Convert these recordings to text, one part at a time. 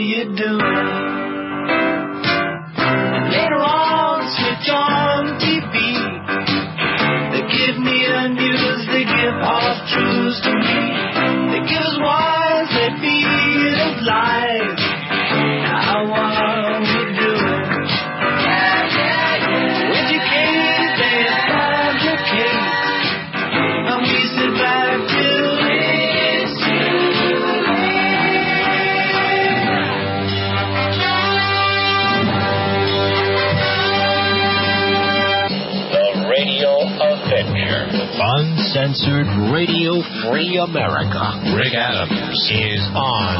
you doing? And later on, switch on TV. They give me the news, they give half truths to me. They give us wise, they feed us lies. Now how are we doing? Educated, they subjugate. And we sit back to Uncensored Radio Free America. Rick Adams is on.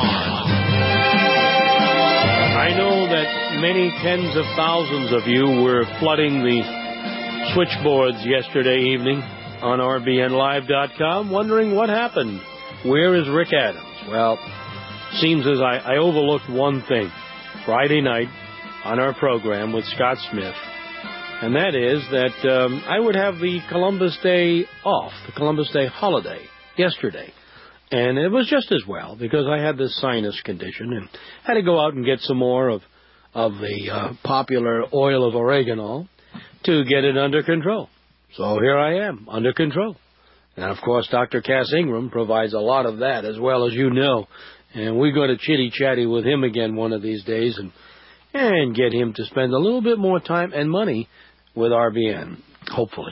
I know that many tens of thousands of you were flooding the switchboards yesterday evening on RBNLive.com, wondering what happened. Where is Rick Adams? Well, seems as I overlooked one thing Friday night on our program with Scott Smith. And that is that I would have the Columbus Day off, the Columbus Day holiday, yesterday. And it was just as well, because I had this sinus condition and had to go out and get some more of the popular oil of oregano to get it under control. So here I am, under control. And, of course, Dr. Cass Ingram provides a lot of that, as well as you know. And we're going to chitty-chatty with him again one of these days and get him to spend a little bit more time and money with RBN, hopefully.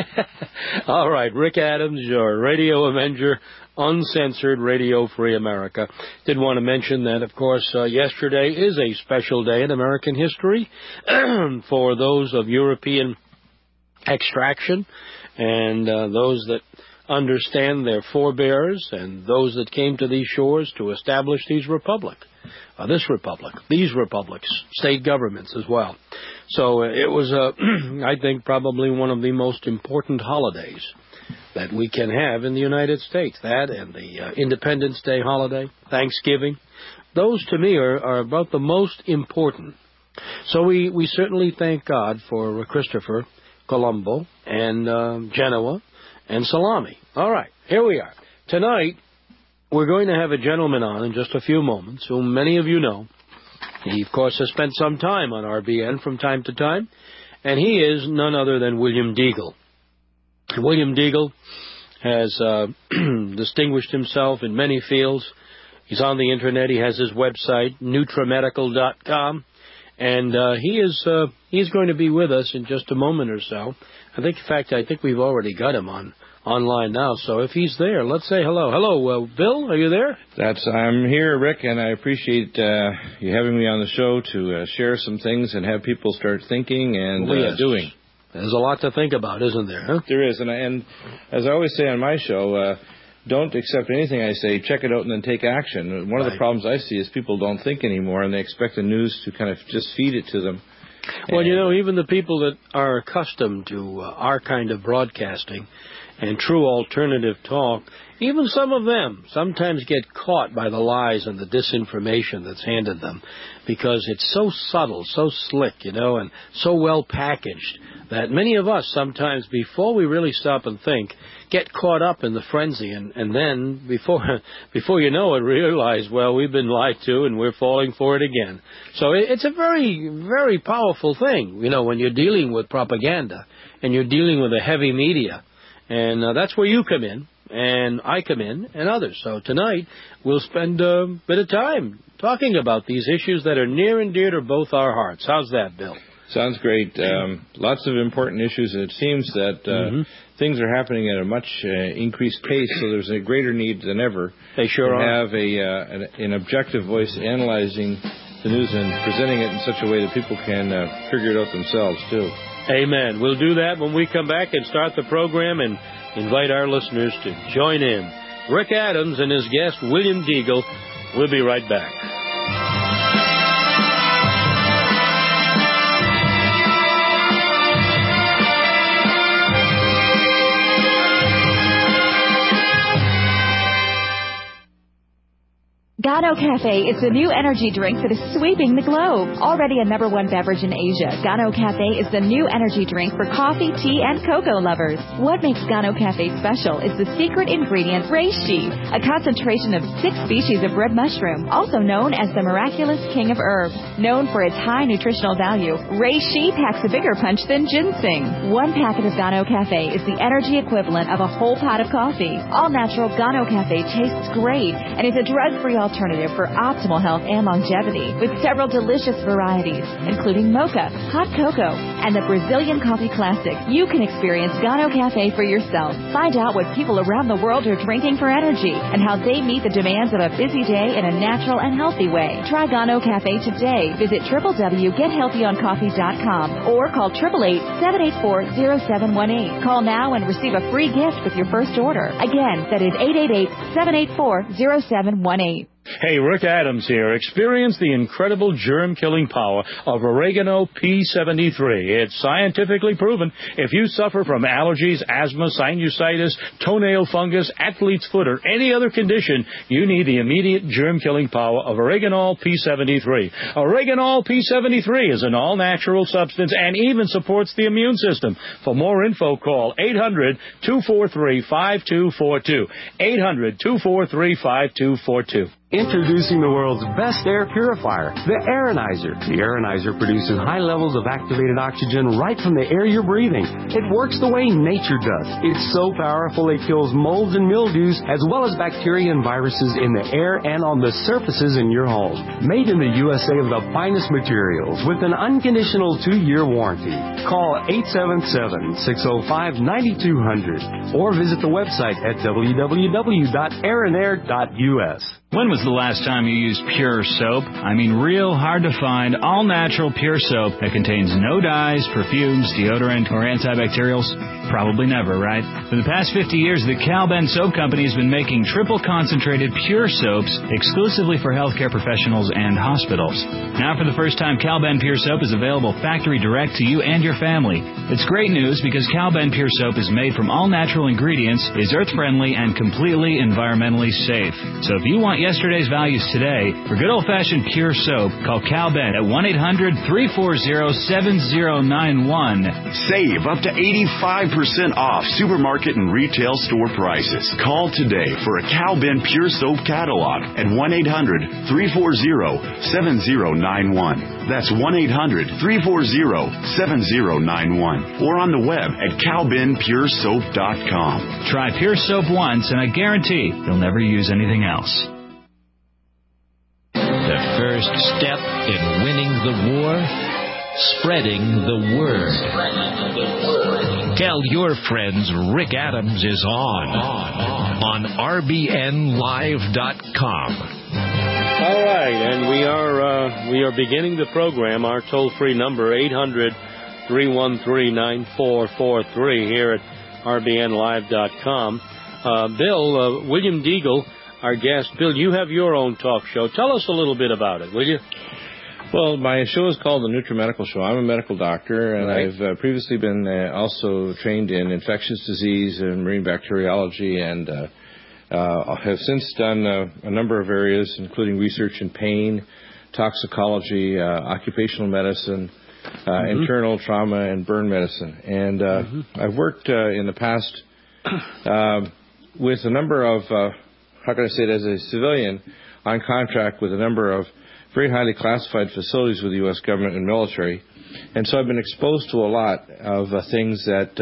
All right, Rick Adams, your Radio Avenger, Uncensored Radio Free America. Did want to mention that, of course, yesterday is a special day in American history for those of European extraction and those that understand their forebears and those that came to these shores to establish these republics, these republics, state governments as well. So it was, I think, probably one of the most important holidays that we can have in the United States. That and the Independence Day holiday, Thanksgiving. Those, to me, are about the most important. So we certainly thank God for Christopher Colombo and Genoa and Salami. All right, here we are. Tonight, we're going to have a gentleman on in just a few moments, whom many of you know. He, of course, has spent some time on RBN from time to time, and he is none other than William Deagle. William Deagle has distinguished himself in many fields. He's on the Internet. He has his website, Nutramedical.com, and he's going to be with us in just a moment or so. I think we've already got him online now. So if he's there, let's say hello. Hello, Bill, are you there? I'm here, Rick, and I appreciate you having me on the show to share some things and have people start thinking and doing. There's a lot to think about, isn't there? Huh? There is, and as I always say on my show, don't accept anything I say, check it out, and then take action. One of the problems I see is people don't think anymore, and they expect the news to kind of just feed it to them. Well, even the people that are accustomed to our kind of broadcasting and true alternative talk, even some of them sometimes get caught by the lies and the disinformation that's handed them because it's so subtle, so slick, and so well packaged that many of us sometimes, before we really stop and think, get caught up in the frenzy and then before you know it, realize, well, we've been lied to and we're falling for it again. So it's a very, very powerful thing, when you're dealing with propaganda and you're dealing with a heavy media. And that's where you come in, and I come in, and others. So tonight, we'll spend a bit of time talking about these issues that are near and dear to both our hearts. How's that, Bill? Sounds great. Lots of important issues, and it seems that things are happening at a much increased pace, so there's a greater need than ever to have an objective voice analyzing the news and presenting it in such a way that people can figure it out themselves, too. Amen. We'll do that when we come back and start the program and invite our listeners to join in. Rick Adams and his guest, William Deagle. We'll be right back. Gano Cafe is the new energy drink that is sweeping the globe. Already a #1 beverage in Asia, Gano Cafe is the new energy drink for coffee, tea, and cocoa lovers. What makes Gano Cafe special is the secret ingredient reishi, a concentration of 6 species of red mushroom, also known as the miraculous king of herbs. Known for its high nutritional value, reishi packs a bigger punch than ginseng. 1 packet of Gano Cafe is the energy equivalent of a whole pot of coffee. All-natural Gano Cafe tastes great and is a drug-free alternative for optimal health and longevity, with several delicious varieties, including mocha, hot cocoa, and the Brazilian coffee classic. You can experience Gano Cafe for yourself. Find out what people around the world are drinking for energy and how they meet the demands of a busy day in a natural and healthy way. Try Gano Cafe today. Visit www.gethealthyoncoffee.com or call 888-784-0718. Call now and receive a free gift with your first order. Again, that is 888-784-0718. Hey, Rick Adams here. Experience the incredible germ-killing power of Oregano P73. It's scientifically proven if you suffer from allergies, asthma, sinusitis, toenail fungus, athlete's foot, or any other condition, you need the immediate germ-killing power of Oregano P73. Oregano P73 is an all-natural substance and even supports the immune system. For more info, call 800-243-5242. 800-243-5242. Introducing the world's best air purifier, the Aeronizer. The Aeronizer produces high levels of activated oxygen right from the air you're breathing. It works the way nature does. It's so powerful it kills molds and mildews, as well as bacteria and viruses in the air and on the surfaces in your home. Made in the USA of the finest materials with an unconditional 2-year warranty. Call 877-605-9200 or visit the website at www.aeronair.us. When was the last time you used pure soap? I mean, real hard to find, all-natural pure soap that contains no dyes, perfumes, deodorant, or antibacterials? Probably never, right? For the past 50 years, the Cal-Ben Soap Company has been making triple-concentrated pure soaps exclusively for healthcare professionals and hospitals. Now, for the first time, Cal-Ben Pure Soap is available factory direct to you and your family. It's great news because Cal-Ben Pure Soap is made from all-natural ingredients, is earth-friendly, and completely environmentally safe. So if you want yesterday's values today, for good old-fashioned pure soap, call Cal-Ben at 1-800-340-7091. Save up to 85% off supermarket and retail store prices. Call today for a Cal-Ben Pure Soap catalog at 1-800-340-7091. That's 1-800-340-7091. Or on the web at calbenpuresoap.com. Try pure soap once, and I guarantee you'll never use anything else. The first step in winning the war, spreading the word. Tell your friends Rick Adams is on RBNLive.com. All right, and we are beginning the program. Our toll-free number, 800-313-9443 here at RBNLive.com. Bill, William Deagle, our guest. Bill, you have your own talk show. Tell us a little bit about it, will you? Well, my show is called the NutriMedical Show. I'm a medical doctor, and Right. I've previously been also trained in infectious disease and marine bacteriology, and have since done a number of areas, including research in pain, toxicology, occupational medicine, internal trauma, and burn medicine. And I've worked in the past with a number of, how can I say it, as a civilian, on contract with a number of very highly classified facilities with the U.S. government and military. And so I've been exposed to a lot of things that,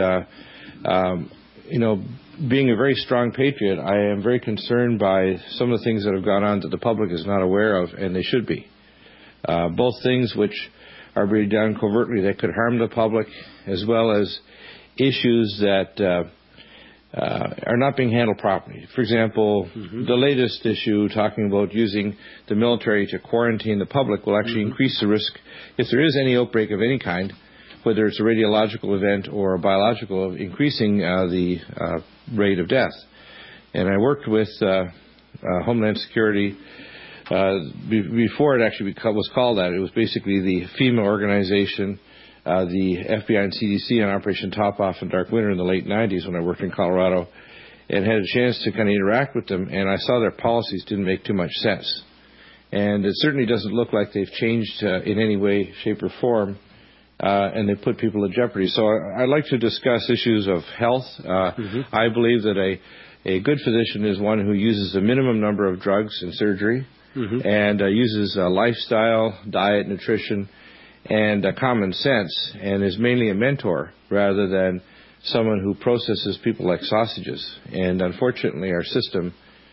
being a very strong patriot, I am very concerned by some of the things that have gone on that the public is not aware of, and they should be. Both things which are being done covertly that could harm the public, as well as issues that are not being handled properly. For example, the latest issue talking about using the military to quarantine the public will actually increase the risk if there is any outbreak of any kind, whether it's a radiological event or a biological, of increasing the rate of death. And I worked with Homeland Security before it actually was called that. It was basically the FEMA organization, the FBI and CDC on Operation Top Off and Dark Winter in the late 90s when I worked in Colorado, and had a chance to kind of interact with them, and I saw their policies didn't make too much sense. And it certainly doesn't look like they've changed in any way, shape, or form, and they put people in jeopardy. So I'd like to discuss issues of health. I believe that a good physician is one who uses a minimum number of drugs and surgery, and uses lifestyle, diet, nutrition, and common sense, and is mainly a mentor rather than someone who processes people like sausages. And unfortunately, our system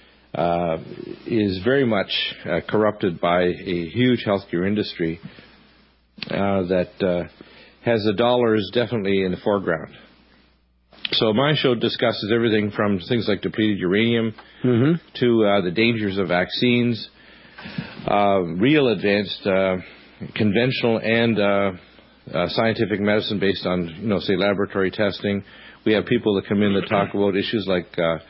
is very much corrupted by a huge healthcare industry that has the dollars definitely in the foreground. So my show discusses everything from things like depleted uranium to the dangers of vaccines, real advanced conventional and scientific medicine based on, say, laboratory testing. We have people that come in that talk about issues like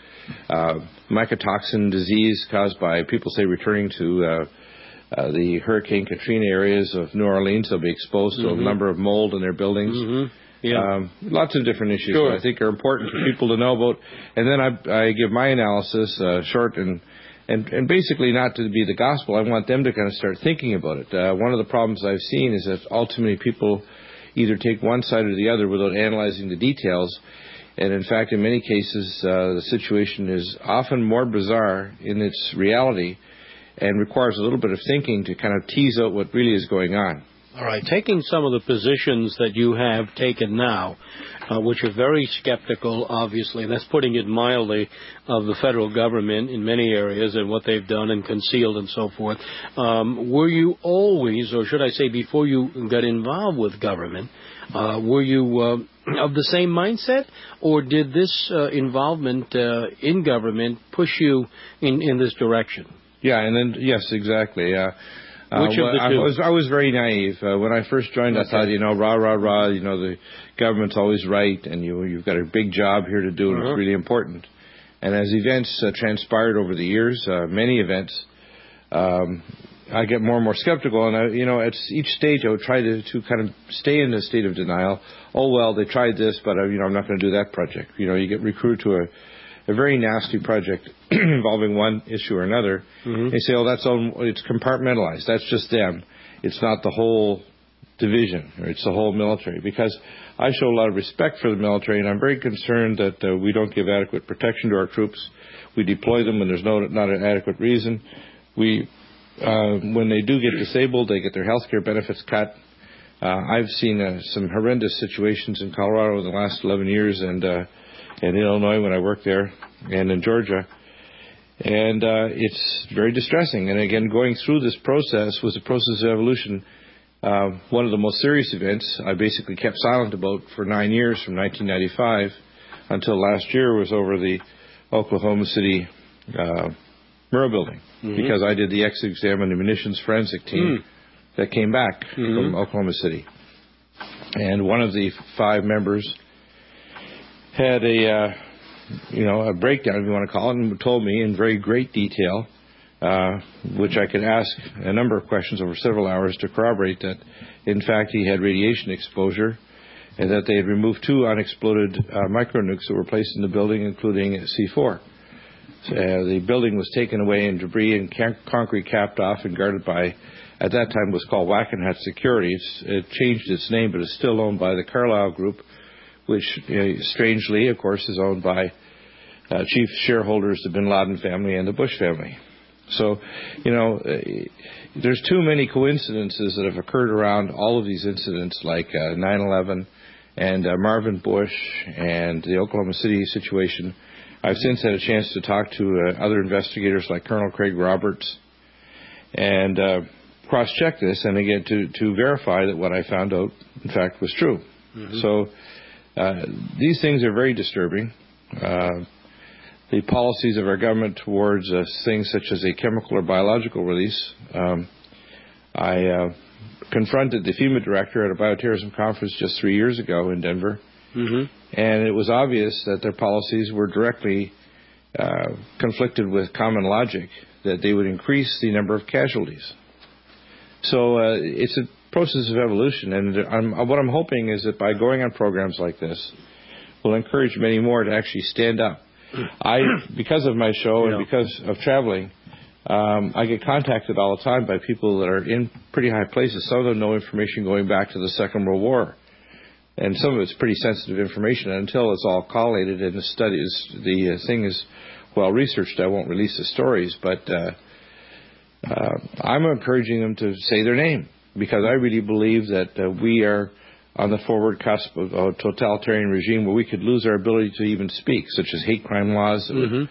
mycotoxin disease caused by, people say, returning to the Hurricane Katrina areas of New Orleans. They'll be exposed to a number of mold in their buildings. Lots of different issues that I think are important for people to know about. And then I give my analysis, short and basically not to be the gospel. I want them to kind of start thinking about it. One of the problems I've seen is that ultimately people either take one side or the other without analyzing the details. And in fact, in many cases, the situation is often more bizarre in its reality and requires a little bit of thinking to kind of tease out what really is going on. All right. Taking some of the positions that you have taken now, which are very skeptical, obviously, that's putting it mildly, of the federal government in many areas and what they've done and concealed and so forth, were you always, or should I say before you got involved with government, were you of the same mindset, or did this involvement in government push you in this direction? Yeah, and then, yes, exactly. Which of the two? I was very naive. When I first joined, I thought, the government's always right, and you've got a big job here to do, and it's really important. And as events transpired over the years, many events, I get more and more skeptical. And, at each stage, I would try to kind of stay in a state of denial. Oh, well, they tried this, but, I'm not going to do that project. You get recruited to a very nasty project involving one issue or another. They say, it's compartmentalized. That's just them. It's not the whole division, or it's the whole military. Because I show a lot of respect for the military, and I'm very concerned that we don't give adequate protection to our troops. We deploy them when there's not an adequate reason. When they do get disabled, they get their health care benefits cut. I've seen some horrendous situations in Colorado in the last 11 years, and in Illinois when I worked there, and in Georgia. And it's very distressing. And again, going through this process was a process of evolution. One of the most serious events I basically kept silent about for 9 years, from 1995 until last year, was over the Oklahoma City Murrah building, because I did the exit-exam and the munitions forensic team that came back from Oklahoma City. And one of the 5 members had a breakdown, if you want to call it, and told me in very great detail, which I could ask a number of questions over several hours to corroborate that, in fact, he had radiation exposure, and that they had removed 2 unexploded micronukes that were placed in the building, including C4. The building was taken away and debris and concrete capped off and guarded by, at that time, was called Wackenhut Security. It changed its name, but it's still owned by the Carlyle Group, which, strangely, of course, is owned by chief shareholders, the Bin Laden family and the Bush family. So, there's too many coincidences that have occurred around all of these incidents, like 9/11 and Marvin Bush and the Oklahoma City situation. I've since had a chance to talk to other investigators like Colonel Craig Roberts and cross-check this, and again, to verify that what I found out, in fact, was true. So these things are very disturbing. The policies of our government towards things such as a chemical or biological release. I confronted the FEMA director at a bioterrorism conference just 3 years ago in Denver, and it was obvious that their policies were directly conflicted with common logic, that they would increase the number of casualties. So it's a process of evolution, and what I'm hoping is that by going on programs like this, we'll encourage many more to actually stand up. Because of my show and because of traveling, I get contacted all the time by people that are in pretty high places. Some of them know information going back to the Second World War. And some of it's pretty sensitive information. And until it's all collated and the thing is well researched, I won't release the stories. But I'm encouraging them to say their name, because I really believe that we are on the forward cusp of a totalitarian regime where we could lose our ability to even speak, such as hate crime laws,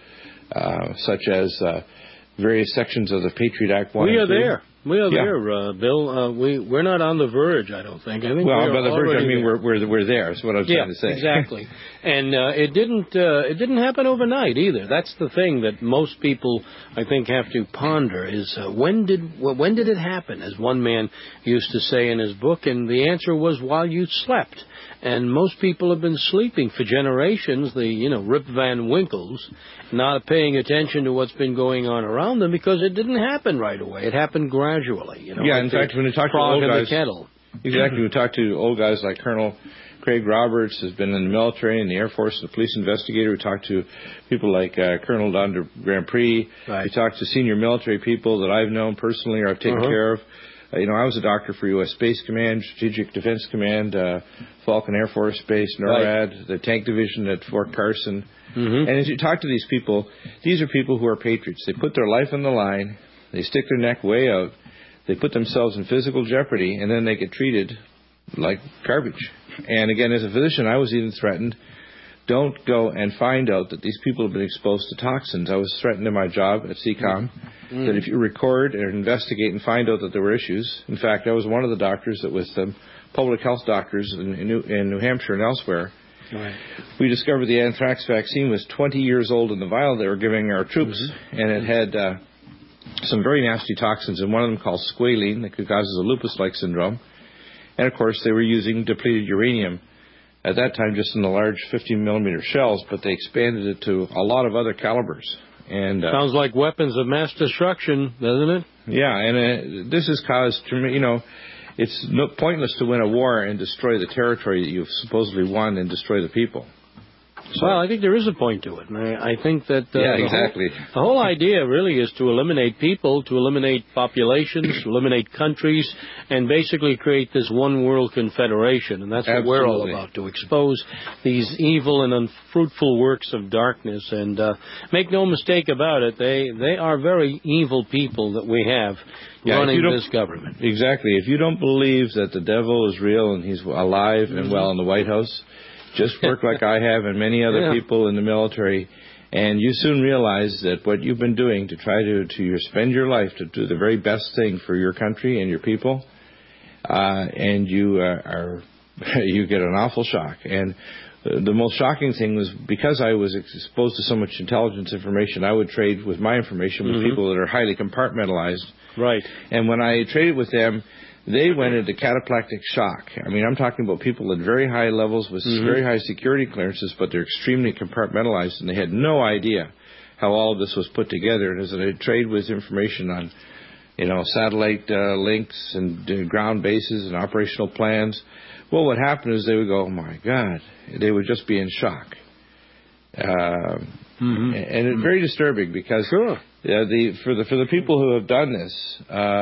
such as various sections of the Patriot Act. We are there. We are there, Bill. We're not on the verge, I don't think. I think by the verge, I mean we're there. Is what I'm trying to say. Exactly. And it didn't happen overnight either. That's the thing that most people, I think, have to ponder is when did it happen? As one man used to say in his book, and the answer was while you slept. And most people have been sleeping for generations, Rip Van Winkles, not paying attention to what's been going on around them because it didn't happen right away. It happened gradually. In fact, when you talk to old guys, exactly, we talk to old guys like Colonel Craig Roberts, has been in the military and the Air Force, the police investigator. We talk to people like Colonel Don de Grand Prix. Right. We talk to senior military people that I've known personally or I've taken care of. I was a doctor for U.S. Space Command, Strategic Defense Command, Falcon Air Force Base, NORAD, the Tank Division at Fort Carson. And as you talk to these people, these are people who are patriots. They put their life on the line. They stick their neck way out. They put themselves in physical jeopardy, and then they get treated like garbage. And again, as a physician, I was even threatened. Don't go and find out that these people have been exposed to toxins. I was threatened in my job at CECOM that if you record and investigate and find out that there were issues. In fact, I was one of the doctors that was public health doctors in New Hampshire and elsewhere. Right. We discovered the anthrax vaccine was 20 years old in the vial they were giving our troops, and it had some very nasty toxins, and one of them called squalene that causes a lupus-like syndrome. And, of course, they were using depleted uranium. At that time, just in the large 15-millimeter shells, but they expanded it to a lot of other calibers. And sounds like weapons of mass destruction, doesn't it? Yeah, and this has caused, it's pointless to win a war and destroy the territory that you've supposedly won and destroy the people. So, well, I think there is a point to it. And I think that exactly. The whole idea really is to eliminate people, to eliminate populations, to eliminate countries, and basically create this one world confederation. And that's what we're all about, to expose these evil and unfruitful works of darkness. And make no mistake about it, they are very evil people that we have running this government. Exactly. If you don't believe that the devil is real and he's alive and well in the White House, just work like I have and many other people in the military, and you soon realize that what you've been doing to try to spend your life to do the very best thing for your country and your people, and you get an awful shock. And the most shocking thing was because I was exposed to so much intelligence information, I would trade with my information with people that are highly compartmentalized. Right. And when I traded with them, they went into cataplectic shock. I mean, I'm talking about people at very high levels with very high security clearances, but they're extremely compartmentalized, and they had no idea how all of this was put together. And as I trade with information on, satellite links and ground bases and operational plans, well, what happened is they would go, oh, my God. They would just be in shock. And it's very disturbing because for the people who have done this,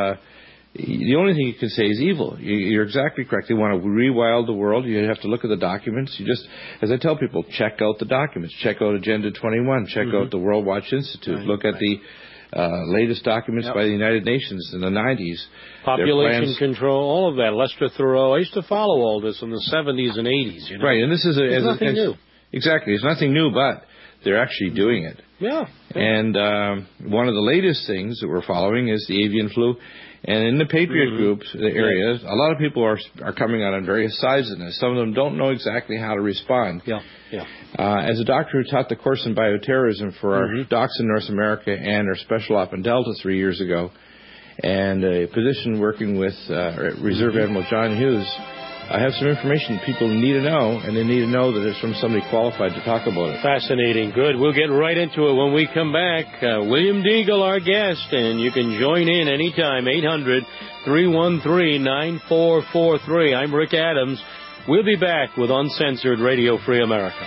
the only thing you can say is evil. You're exactly correct. They want to rewild the world. You have to look at the documents. You just, as I tell people, check out the documents. Check out Agenda 21. Check out the World Watch Institute. Look at the latest documents by the United Nations in the 90s. Population control, all of that. Lester Thoreau. I used to follow all this in the 70s and 80s. Right, and this is nothing new. Exactly. It's nothing new, but they're actually doing it. Yeah. And one of the latest things that we're following is the avian flu. And in the Patriot groups, the areas, a lot of people are coming out on various sides of this. Some of them don't know exactly how to respond. As a doctor who taught the course in bioterrorism for our docs in North America and our special op in Delta 3 years ago, and a position working with Reserve Admiral John Hughes, I have some information people need to know, and they need to know that it's from somebody qualified to talk about it. Fascinating. Good. We'll get right into it when we come back. William Deagle, our guest, and you can join in anytime, 800-313-9443. I'm Rick Adams. We'll be back with Uncensored Radio Free America.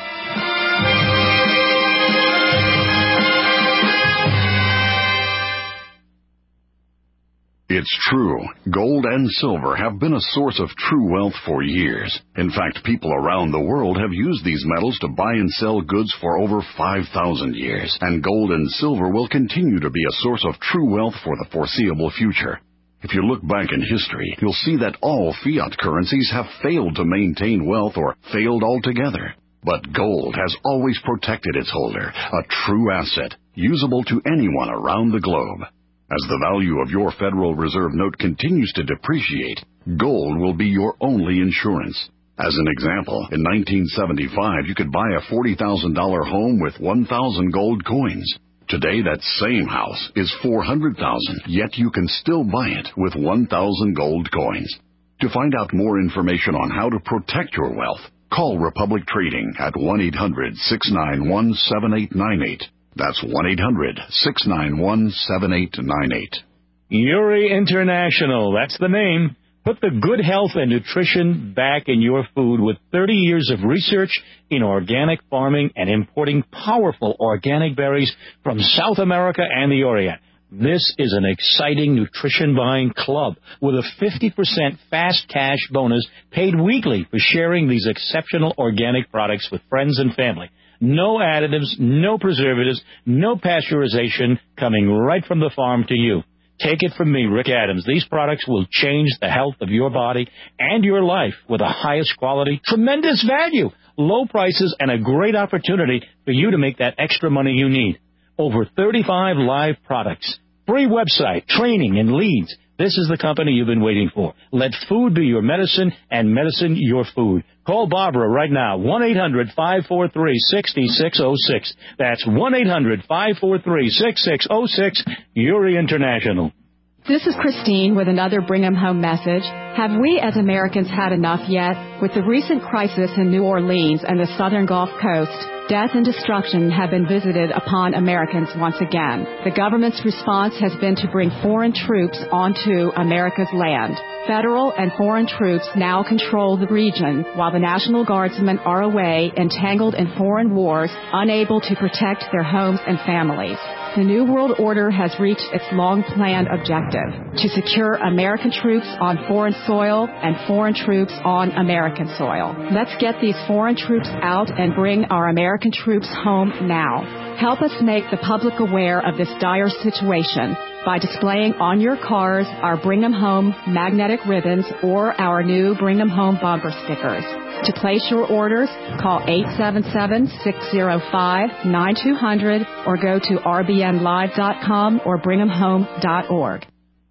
It's true. Gold and silver have been a source of true wealth for years. In fact, people around the world have used these metals to buy and sell goods for over 5,000 years. And gold and silver will continue to be a source of true wealth for the foreseeable future. If you look back in history, you'll see that all fiat currencies have failed to maintain wealth or failed altogether. But gold has always protected its holder, a true asset, usable to anyone around the globe. As the value of your Federal Reserve note continues to depreciate, gold will be your only insurance. As an example, in 1975, you could buy a $40,000 home with 1,000 gold coins. Today, that same house is $400,000, yet you can still buy it with 1,000 gold coins. To find out more information on how to protect your wealth, call Republic Trading at 1-800-691-7898. That's 1-800-691-7898. Uri International, that's the name. Put the good health and nutrition back in your food with 30 years of research in organic farming and importing powerful organic berries from South America and the Orient. This is an exciting nutrition buying club with a 50% fast cash bonus paid weekly for sharing these exceptional organic products with friends and family. No additives, no preservatives, no pasteurization, coming right from the farm to you. Take it from me, Rick Adams. These products will change the health of your body and your life with the highest quality, tremendous value, low prices, and a great opportunity for you to make that extra money you need. Over 35 live products, free website, training, and leads. This is the company you've been waiting for. Let food be your medicine and medicine your food. Call Barbara right now, 1-800-543-6606. That's 1-800-543-6606, Uri International. This is Christine with another Bring 'em Home message. Have we as Americans had enough yet? With the recent crisis in New Orleans and the southern Gulf Coast, death and destruction have been visited upon Americans once again. The government's response has been to bring foreign troops onto America's land. Federal and foreign troops now control the region, while the National Guardsmen are away, entangled in foreign wars, unable to protect their homes and families. The New World Order has reached its long-planned objective, to secure American troops on foreign soil and foreign troops on American soil. Let's get these foreign troops out and bring our American troops home now. Help us make the public aware of this dire situation by displaying on your cars our Bring 'em Home magnetic ribbons or our new Bring 'em Home bumper stickers. To place your orders, call 877-605-9200 or go to rbnlive.com or bring'emhome.org.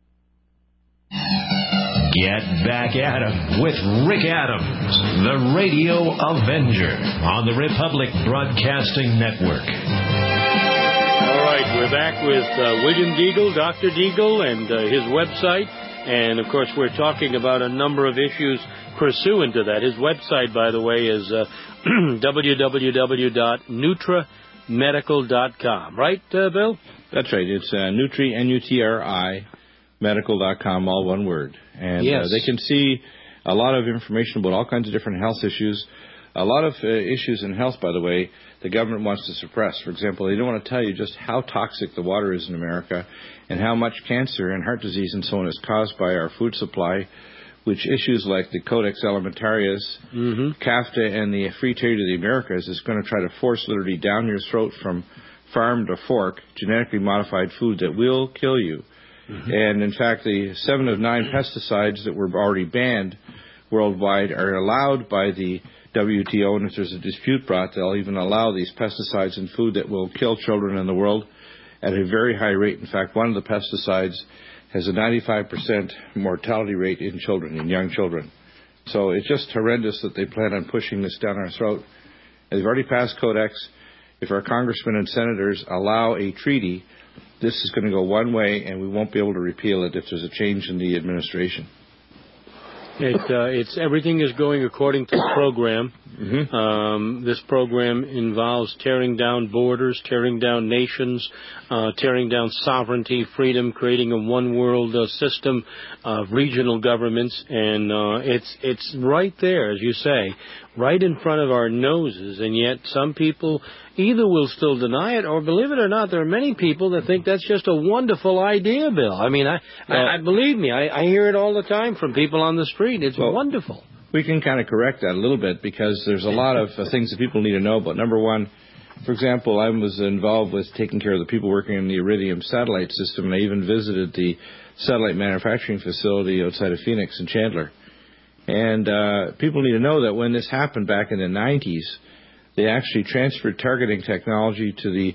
Get back at 'em with Rick Adams, the Radio Avenger, on the Republic Broadcasting Network. All right, we're back with William Deagle, Dr. Deagle, and his website. And, of course, we're talking about a number of issues pursuant to that. His website, by the way, is www.nutrimedical.com. Right, Bill? That's right. It's Nutri, N-U-T-R-I, medical.com, all one word. And yes. They can see a lot of information about all kinds of different health issues. A lot of issues in health, by the way, the government wants to suppress. For example, they don't want to tell you just how toxic the water is in America and how much cancer and heart disease and so on is caused by our food supply, which issues like the Codex Alimentarius, CAFTA, and the Free Trade of the Americas is going to try to force literally down your throat from farm to fork genetically modified food that will kill you. And, in fact, the 7 of 9 pesticides that were already banned worldwide are allowed by the WTO, and if there's a dispute brought, they'll even allow these pesticides in food that will kill children in the world at a very high rate. In fact, one of the pesticides has a 95% mortality rate in children, in young children. So it's just horrendous that they plan on pushing this down our throat. And they've already passed Codex. If our congressmen and senators allow a treaty, this is going to go one way, and we won't be able to repeal it if there's a change in the administration. It's everything is going according to the program. This program involves tearing down borders, tearing down nations, tearing down sovereignty, freedom, creating a one-world system of regional governments, and it's right there, as you say, right in front of our noses, and yet some people either will still deny it, or believe it or not, there are many people that think that's just a wonderful idea, Bill. I mean, I believe me, I hear it all the time from people on the street. It's wonderful. We can kind of correct that a little bit, because there's a lot of things that people need to know about. Number one, for example, I was involved with taking care of the people working in the Iridium satellite system, and I even visited the satellite manufacturing facility outside of Phoenix in Chandler. And people need to know that when this happened back in the 90s, they actually transferred targeting technology to the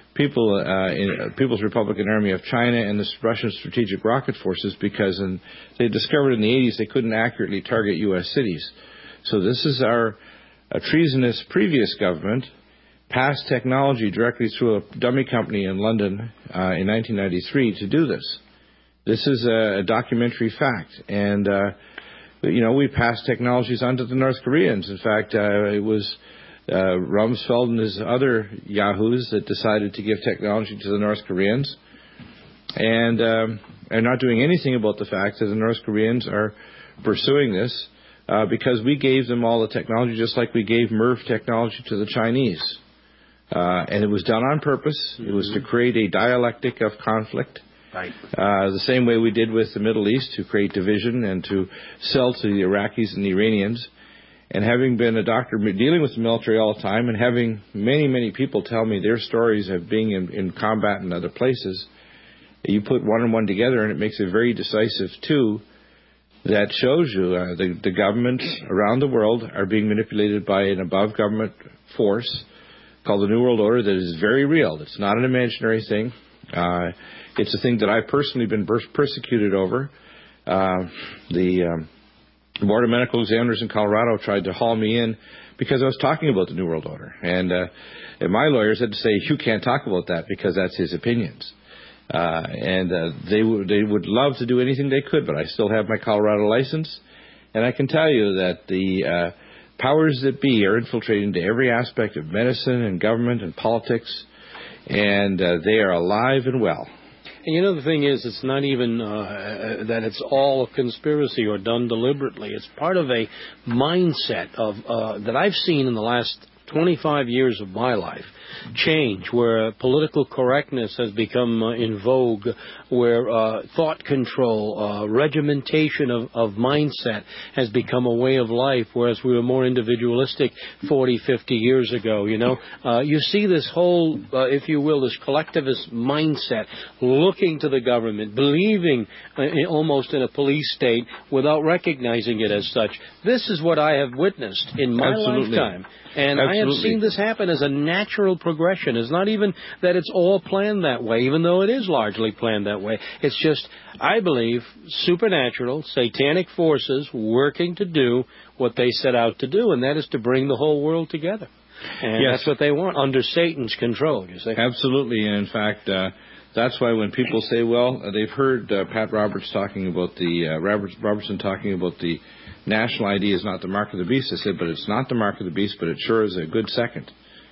People's Republican Army of China and the Russian Strategic Rocket Forces, because they discovered in the 80s they couldn't accurately target U.S. cities. So this is a treasonous previous government passed technology directly through a dummy company in London in 1993 to do this. This is a documentary fact. And, we passed technologies on to the North Koreans. In fact, it was Rumsfeld and his other yahoos that decided to give technology to the North Koreans. And are not doing anything about the fact that the North Koreans are pursuing this because we gave them all the technology, just like we gave MIRV technology to the Chinese. And it was done on purpose. It was to create a dialectic of conflict. Right. The same way we did with the Middle East, to create division and to sell to the Iraqis and the Iranians. And having been a doctor dealing with the military all the time, and having many, many people tell me their stories of being in combat in other places, you put one and one together and it makes a very decisive two that shows you the governments around the world are being manipulated by an above government force called the New World Order that is very real. It's not an imaginary thing. It's a thing that I've personally been persecuted over. The Board of Medical Examiners in Colorado tried to haul me in because I was talking about the New World Order. And my lawyers had to say, you can't talk about that because that's his opinions. They would love to do anything they could, but I still have my Colorado license. And I can tell you that the powers that be are infiltrating into every aspect of medicine and government and politics, and they are alive and well. And the thing is, it's not even that it's all a conspiracy or done deliberately. It's part of a mindset of that I've seen in the last 25 years of my life change, where political correctness has become in vogue, where thought control, regimentation of mindset has become a way of life, whereas we were more individualistic 40, 50 years ago, You see this whole, if you will, this collectivist mindset, looking to the government, believing almost in a police state without recognizing it as such. This is what I have witnessed in my lifetime. And I have seen this happen as a natural progression. It's not even that it's all planned that way, even though it is largely planned that way. It's just, I believe, supernatural, satanic forces working to do what they set out to do, and that is to bring the whole world together. And that's what they want, under Satan's control, you see. Absolutely. And in fact, that's why when people say, they've heard Pat Robertson talking about the national ID is not the mark of the beast. I said, but it's not the mark of the beast, but it sure is a good second.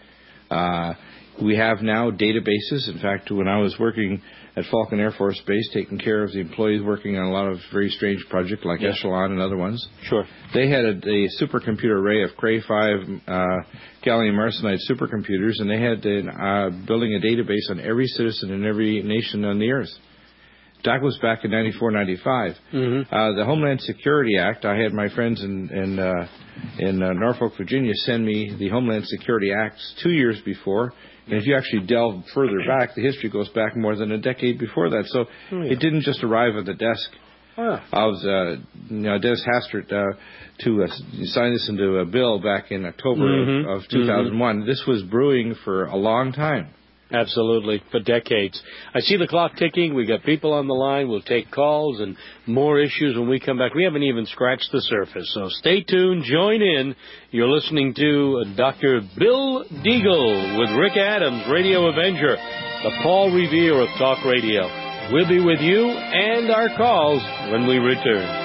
We have now databases. In fact, when I was working at Falcon Air Force Base, taking care of the employees working on a lot of very strange projects like Echelon and other ones, they had a supercomputer array of Cray 5 gallium arsenide supercomputers, and they had building a database on every citizen in every nation on the earth. That was back in 94, 95. The Homeland Security Act, I had my friends in Norfolk, Virginia, send me the Homeland Security Acts 2 years before. And if you actually delve further back, the history goes back more than a decade before that. So it didn't just arrive at the desk of Dennis Hastert to sign this into a bill back in October of 2001. This was brewing for a long time. Absolutely, for decades. I see the clock ticking. We got people on the line. We'll take calls and more issues when we come back. We haven't even scratched the surface, so stay tuned. Join in. You're listening to Dr. Bill Deagle with Rick Adams, Radio Avenger, the Paul Revere of Talk Radio. We'll be with you and our calls when we return.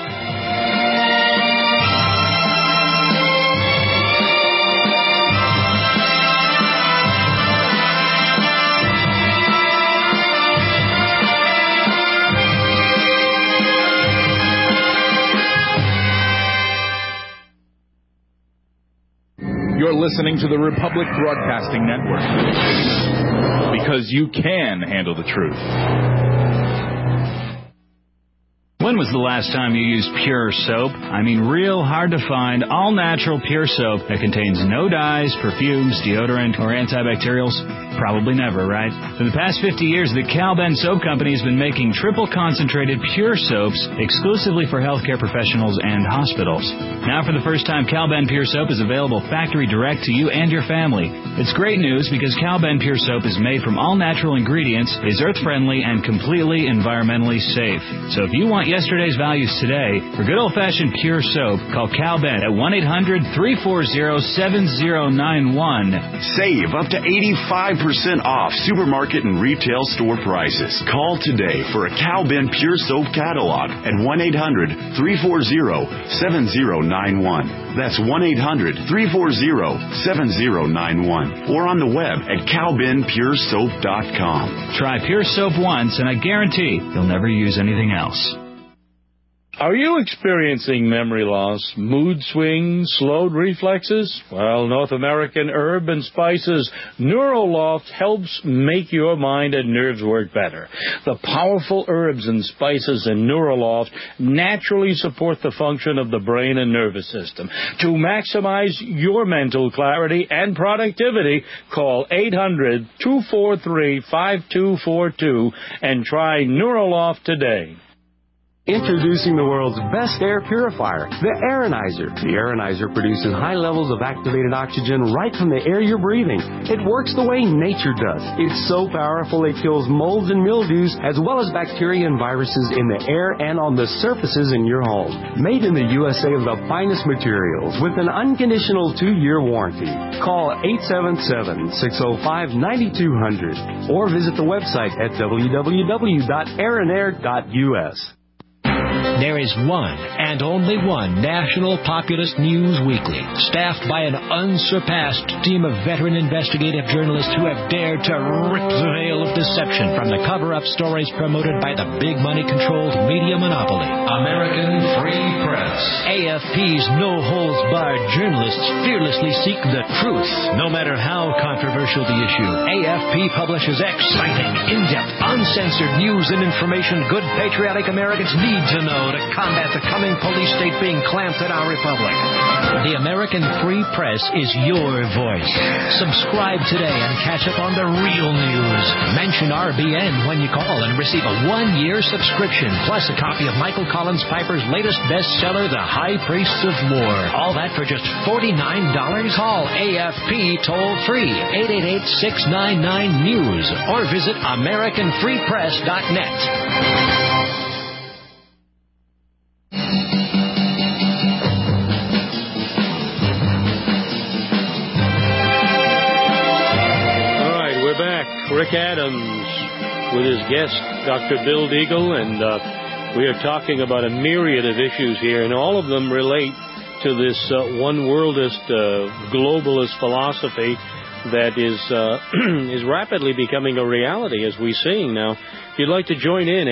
listening to the Republic Broadcasting Network. Because you can handle the truth. When was the last time you used Pure soap? I mean, real hard to find, all-natural Pure soap that contains no dyes, perfumes, deodorant, or antibacterials? Probably never, right? For the past 50 years, the Cal-Ben Soap Company has been making triple-concentrated Pure soaps exclusively for healthcare professionals and hospitals. Now, for the first time, Cal-Ben Pure soap is available factory direct to you and your family. It's great news because Cal-Ben Pure soap is made from all-natural ingredients, is earth-friendly, and completely environmentally safe. So if you want yesterday's values today, for good old-fashioned Pure soap, call Cal-Ben at 1-800-340-7091. Save up to 85% off supermarket and retail store prices. Call today for a Cal-Ben Pure Soap catalog at 1-800-340-7091. That's 1-800-340-7091. Or on the web at calbenpuresoap.com. Try Pure soap once, and I guarantee you'll never use anything else. Are you experiencing memory loss, mood swings, slowed reflexes? Well, North American Herb and Spices Neuroloft helps make your mind and nerves work better. The powerful herbs and spices in Neuroloft naturally support the function of the brain and nervous system. To maximize your mental clarity and productivity, call 800-243-5242 and try Neuroloft today. Introducing the world's best air purifier, the Aeronizer. The Aeronizer produces high levels of activated oxygen right from the air you're breathing. It works the way nature does. It's so powerful it kills molds and mildews as well as bacteria and viruses in the air and on the surfaces in your home. Made in the USA of the finest materials with an unconditional 2-year warranty. Call 877-605-9200 or visit the website at www.aeronair.us. There is one and only one national populist news weekly, staffed by an unsurpassed team of veteran investigative journalists who have dared to rip the veil of deception from the cover-up stories promoted by the big money-controlled media monopoly. American Free Press. AFP's no-holds-barred journalists fearlessly seek the truth, no matter how controversial the issue. AFP publishes exciting, in-depth, uncensored news and information good patriotic Americans need to know to combat the coming police state being clamped at our republic. The American Free Press is your voice. Subscribe today and catch up on the real news. Mention RBN when you call and receive a 1-year subscription, plus a copy of Michael Collins Piper's latest bestseller, The High Priests of War. All that for just $49. Call AFP toll-free, 888-699-NEWS, or visit AmericanFreePress.net. Rick Adams with his guest, Dr. Bill Deagle, and we are talking about a myriad of issues here, and all of them relate to this one-worldist, globalist philosophy that is rapidly becoming a reality, as we're seeing now. If you'd like to join in,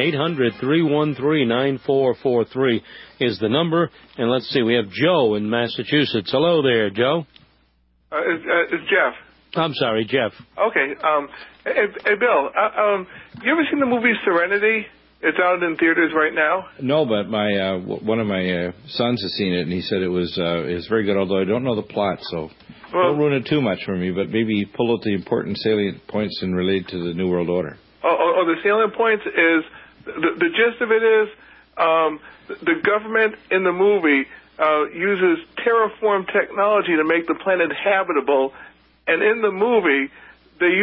800-313-9443 is the number, and let's see, we have Joe in Massachusetts. Hello there, Joe. It's Jeff. I'm sorry, Jeff. Okay. Hey, Bill, you ever seen the movie Serenity? It's out in theaters right now. No, but my one of my sons has seen it, and he said it was very good, although I don't know the plot, so don't ruin it too much for me, but maybe pull out the important salient points and relate to the New World Order. The salient points is, the gist of it is, the government in the movie uses terraform technology to make the planet habitable. And in the movie, they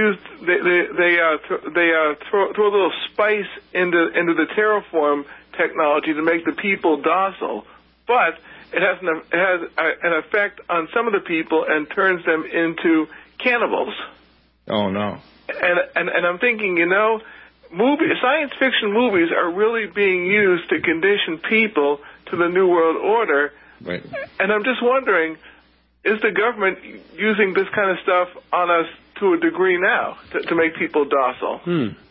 throw a little spice into the terraform technology to make the people docile, but it has an effect on some of the people and turns them into cannibals. Oh no! And I'm thinking, science fiction movies are really being used to condition people to the New World Order. Right. And I'm just wondering, is the government using this kind of stuff on us to a degree now to make people docile?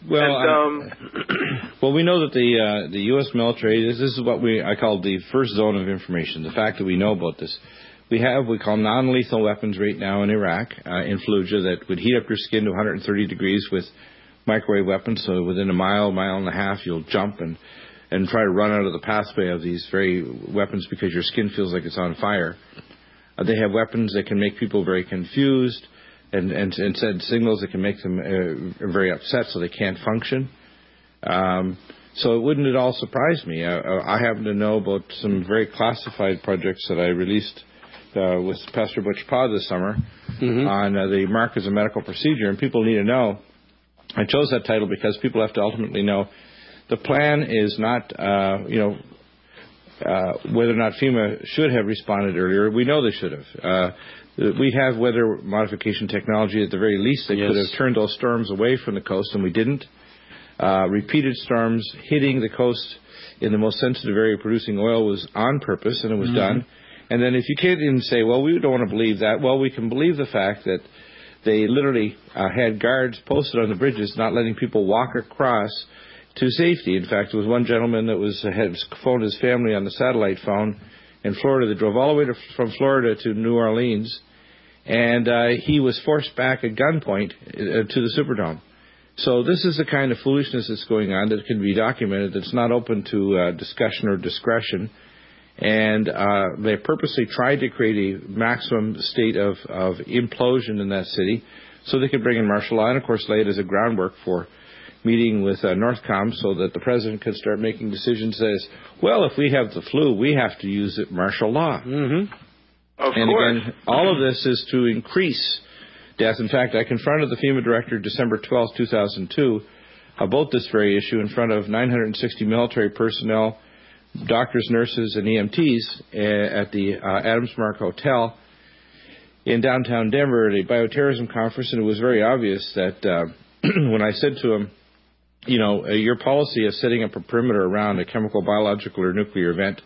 Well, we know that the U.S. military, this is what I call the first zone of information, the fact that we know about this. We have what we call non-lethal weapons right now in Iraq, in Fallujah, that would heat up your skin to 130 degrees with microwave weapons. So within a mile and a half, you'll jump and try to run out of the pathway of these very weapons because your skin feels like it's on fire. They have weapons that can make people very confused and send signals that can make them very upset so they can't function. So it wouldn't at all surprise me. I happen to know about some very classified projects that I released with Pastor Butch Paw this summer on the mark as a medical procedure, and people need to know. I chose that title because people have to ultimately know the plan is not, whether or not FEMA should have responded earlier. We know they should have. We have weather modification technology at the very least. They could have turned those storms away from the coast, and we didn't. Repeated storms hitting the coast in the most sensitive area producing oil was on purpose, and it was done. And then if you can't even say, well, we don't want to believe that, well, we can believe the fact that they literally had guards posted on the bridges not letting people walk across to safety. In fact, there was one gentleman that had phoned his family on the satellite phone in Florida that drove all the way from Florida to New Orleans, and he was forced back at gunpoint to the Superdome. So this is the kind of foolishness that's going on that can be documented, that's not open to discussion or discretion. And they purposely tried to create a maximum state of implosion in that city so they could bring in martial law and, of course, lay it as a groundwork for meeting with Northcom so that the president could start making decisions as, well, if we have the flu, we have to use martial law. Of course. Again, all of this is to increase death. In fact, I confronted the FEMA director December 12, 2002, about this very issue in front of 960 military personnel, doctors, nurses, and EMTs at the Adams Mark Hotel in downtown Denver at a bioterrorism conference, and it was very obvious that when I said to him, your policy of setting up a perimeter around a chemical, biological, or nuclear event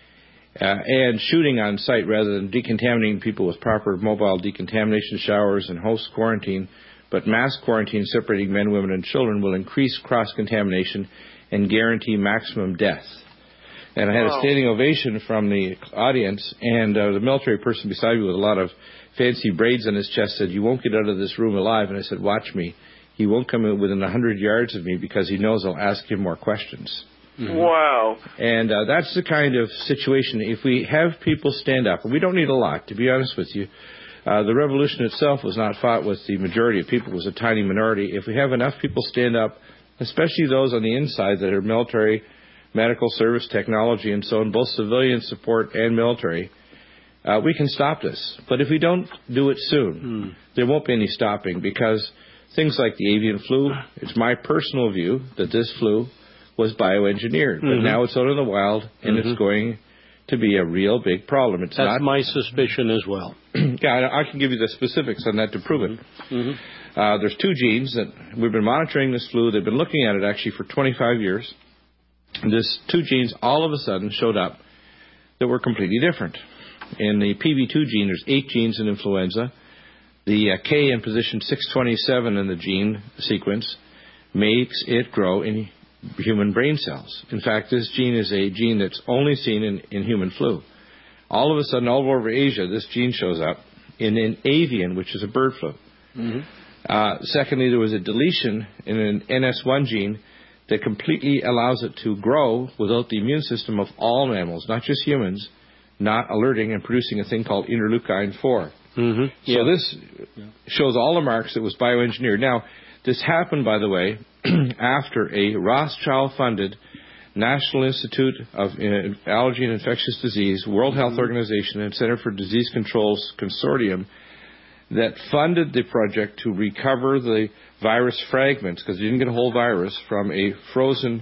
and shooting on site rather than decontaminating people with proper mobile decontamination showers and host quarantine, but mass quarantine separating men, women, and children will increase cross-contamination and guarantee maximum death. And I had a standing ovation from the audience, and the military person beside me with a lot of fancy braids on his chest said, "You won't get out of this room alive." And I said, "Watch me. He won't come in within 100 yards of me because he knows I'll ask him more questions." Wow. And that's the kind of situation. If we have people stand up, and we don't need a lot, to be honest with you, the revolution itself was not fought with the majority of people. It was a tiny minority. If we have enough people stand up, especially those on the inside that are military, medical service, technology, and so on, both civilian support and military, we can stop this. But if we don't do it soon, there won't be any stopping, because things like the avian flu, it's my personal view that this flu was bioengineered. But now it's out in the wild, and it's going to be a real big problem. That's my suspicion as well. Yeah, I can give you the specifics on that to prove it. There's two genes that we've been monitoring this flu. They've been looking at it actually for 25 years. This two genes all of a sudden showed up that were completely different. In the PB2 gene, there's 8 genes in influenza. The K in position 627 in the gene sequence makes it grow in human brain cells. In fact, this gene is a gene that's only seen in human flu. All of a sudden, all over Asia, this gene shows up in avian, which is a bird flu. Secondly, there was a deletion in an NS1 gene that completely allows it to grow without the immune system of all mammals, not just humans, not alerting and producing a thing called interleukin-4. So this shows all the marks. It was bioengineered. Now, this happened, by the way, after a Rothschild-funded National Institute of Allergy and Infectious Disease, World Health Organization, and Center for Disease Control's consortium that funded the project to recover the virus fragments, because you didn't get a whole virus, from a frozen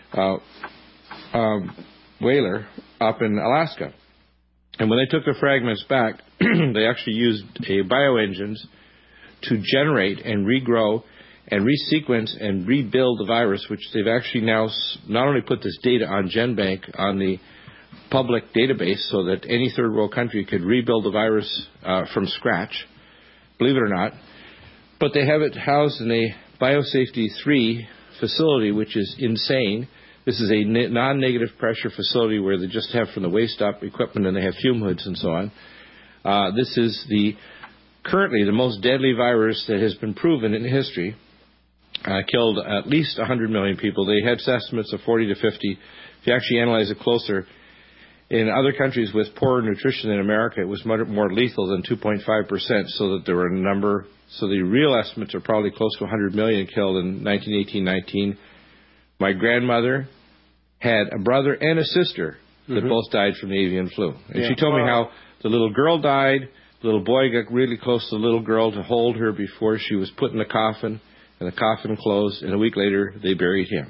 whaler up in Alaska. And when they took the fragments back, they actually used bioengines to generate and regrow and resequence and rebuild the virus, which they've actually now not only put this data on GenBank on the public database so that any third world country could rebuild the virus from scratch, believe it or not, but they have it housed in a Biosafety 3 facility, which is insane. This is a non-negative pressure facility where they just have from the waist up equipment, and they have fume hoods and so on. This is currently the most deadly virus that has been proven in history. Killed at least 100 million people. They had estimates of 40 to 50. If you actually analyze it closer, in other countries with poorer nutrition than America, it was much more lethal than 2.5%, so that there were a number. So the real estimates are probably close to 100 million killed in 1918-19. My grandmother had a brother and a sister that both died from the avian flu. And she told me how the little girl died, the little boy got really close to the little girl to hold her before she was put in the coffin, and the coffin closed, and a week later they buried him.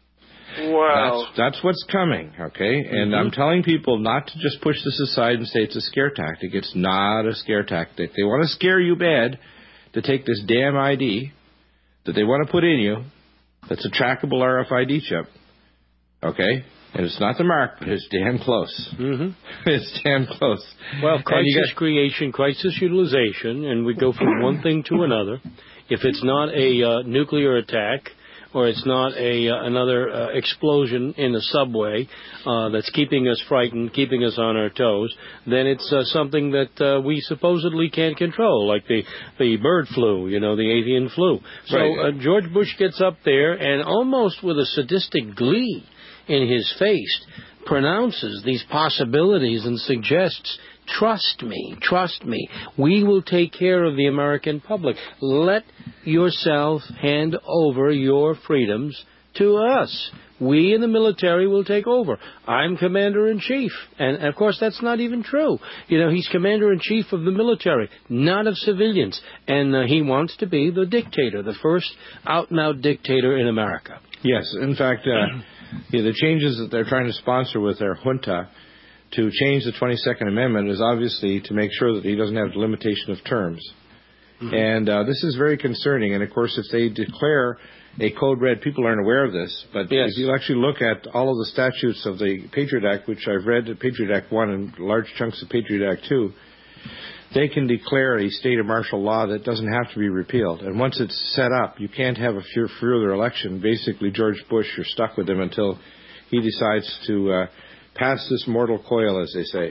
Wow. That's what's coming, okay? And I'm telling people not to just push this aside and say it's a scare tactic. It's not a scare tactic. They want to scare you bad to take this damn ID that they want to put in you that's a trackable RFID chip, okay? And it's not the mark, but it's damn close. It's damn close. Well, crisis creation, crisis utilization, and we go from one thing to another. If it's not a nuclear attack, or it's not another explosion in the subway that's keeping us frightened, keeping us on our toes, then it's something that we supposedly can't control, like the bird flu, the avian flu. So George Bush gets up there and almost with a sadistic glee in his face pronounces these possibilities and suggests, trust me, we will take care of the American public. Let yourself hand over your freedoms to us. We in the military will take over. I'm commander-in-chief. And, of course, that's not even true. He's commander-in-chief of the military, not of civilians. And he wants to be the dictator, the first out-and-out dictator in America. Yes. In fact, the changes that they're trying to sponsor with their junta to change the 22nd Amendment is obviously to make sure that he doesn't have the limitation of terms. And this is very concerning. And, of course, if they declare a code red, people aren't aware of this. But if you actually look at all of the statutes of the Patriot Act, which I've read, Patriot Act 1 and large chunks of Patriot Act 2, they can declare a state of martial law that doesn't have to be repealed. And once it's set up, you can't have a further election. Basically, George Bush, you're stuck with him until he decides to pass this mortal coil, as they say.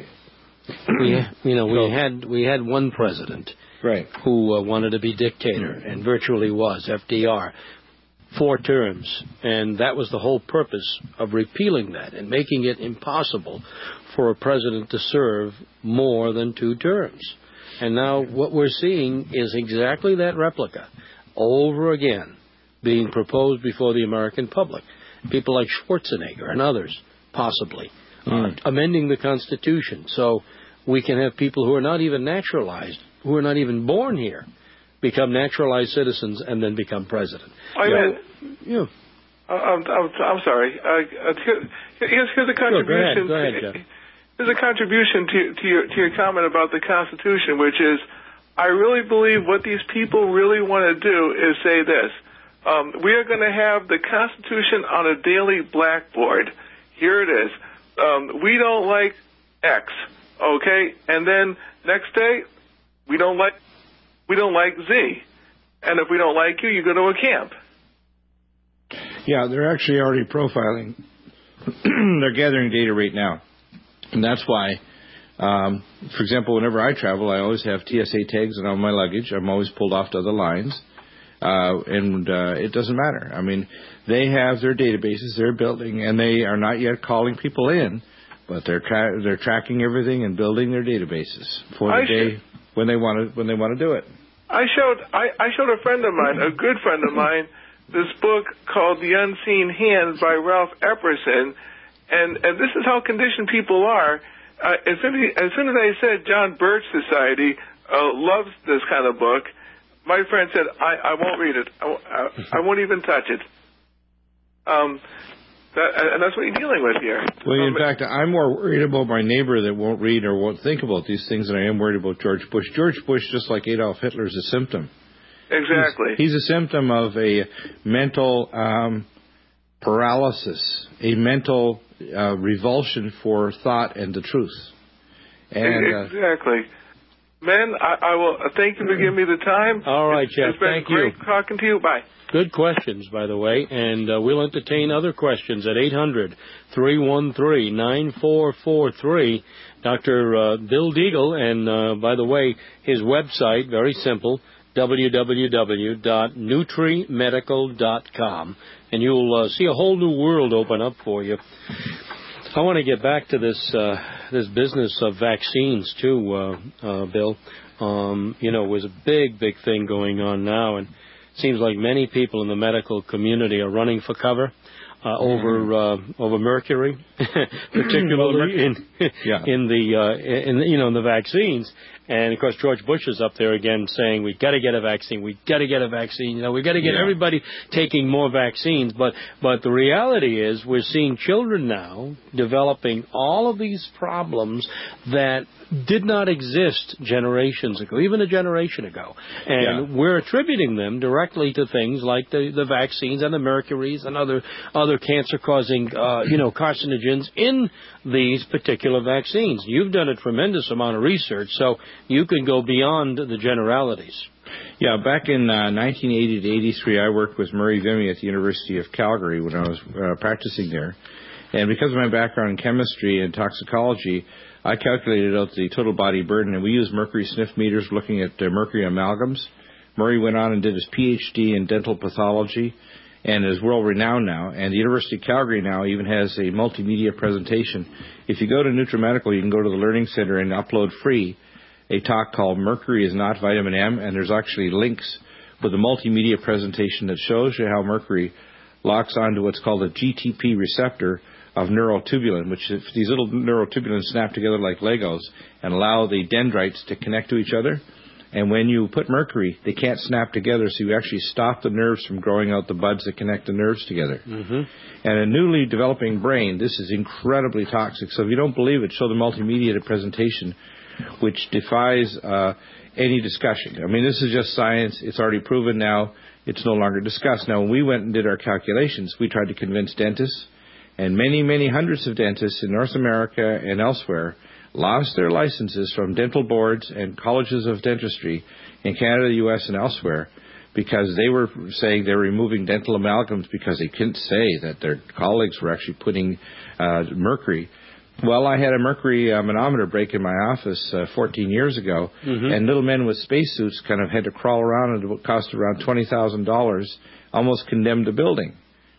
We had one president who wanted to be dictator and virtually was, FDR, 4 terms. And that was the whole purpose of repealing that and making it impossible for a president to serve more than 2 terms. And now what we're seeing is exactly that replica over again being proposed before the American public. People like Schwarzenegger and others, possibly, amending the Constitution so we can have people who are not even naturalized, who are not even born here, become naturalized citizens and then become president. I'm sorry. Here's a contribution. Go ahead, Jeff. Here's a contribution to your comment about the Constitution, which is, I really believe what these people really want to do is say this. We are going to have the Constitution on a daily blackboard. Here it is. We don't like X, okay? And then next day, we don't like Z. And if we don't like you, you go to a camp. Yeah, they're actually already profiling. They're gathering data right now. And that's why, for example, whenever I travel, I always have TSA tags on all my luggage. I'm always pulled off to other lines. And it doesn't matter. I mean, they have their databases they're building, and they are not yet calling people in, but they're tracking everything and building their databases for the day when they want to do it. I showed a friend of mine, a good friend of mine, this book called The Unseen Hand by Ralph Epperson, and this is how conditioned people are. As soon as I said John Birch Society loves this kind of book, my friend said, I won't read it. I won't even touch it. And that's what you're dealing with here. Well, in fact, I'm more worried about my neighbor that won't read or won't think about these things than I am worried about George Bush. George Bush, just like Adolf Hitler, is a symptom. Exactly. He's a symptom of a mental paralysis, a mental revulsion for thought and the truth. And, exactly. Men, I will thank you for giving me the time. All right, Jeff. It's been Thank you. great talking to you. Bye. Good questions, by the way, and we'll entertain other questions at 800-313-9443. Dr. Bill Deagle, and by the way, his website, very simple, www.nutrimedical.com, and you'll see a whole new world open up for you. I want to get back to this business of vaccines, too, Bill. There's a big thing going on now, and seems like many people in the medical community are running for cover over mercury, particularly in the vaccines. And of course, George Bush is up there again saying we've got to get a vaccine. We've got to get a vaccine. We've got to get everybody taking more vaccines. But the reality is we're seeing children now developing all of these problems that did not exist generations ago, even a generation ago. And we're attributing them directly to things like the vaccines and the mercuries and other cancer-causing, carcinogens in these particular vaccines. You've done a tremendous amount of research, so you can go beyond the generalities. Yeah, back in 1980 to 83, I worked with Murray Vimy at the University of Calgary when I was practicing there. And because of my background in chemistry and toxicology, I calculated out the total body burden, and we used mercury sniff meters looking at mercury amalgams. Murray went on and did his PhD in dental pathology and is world-renowned now. And the University of Calgary now even has a multimedia presentation. If you go to NutriMedical, you can go to the Learning Center and upload free a talk called Mercury is Not Vitamin M, and there's actually links with a multimedia presentation that shows you how mercury locks onto what's called a GTP receptor of neurotubulin, which if these little neurotubulins snap together like Legos and allow the dendrites to connect to each other. And when you put mercury, they can't snap together, so you actually stop the nerves from growing out the buds that connect the nerves together. Mm-hmm. And a newly developing brain, this is incredibly toxic. So if you don't believe it, show the multimedia presentation, which defies any discussion. I mean, this is just science. It's already proven now. It's no longer discussed. Now, when we went and did our calculations, we tried to convince dentists, and many, many hundreds of dentists in North America and elsewhere lost their licenses from dental boards and colleges of dentistry in Canada, the U.S., and elsewhere because they were saying they were removing dental amalgams because they couldn't say that their colleagues were actually putting mercury. Well, I had a mercury manometer break in my office 14 years ago, and little men with spacesuits kind of had to crawl around, and it cost around $20,000, almost condemned the building.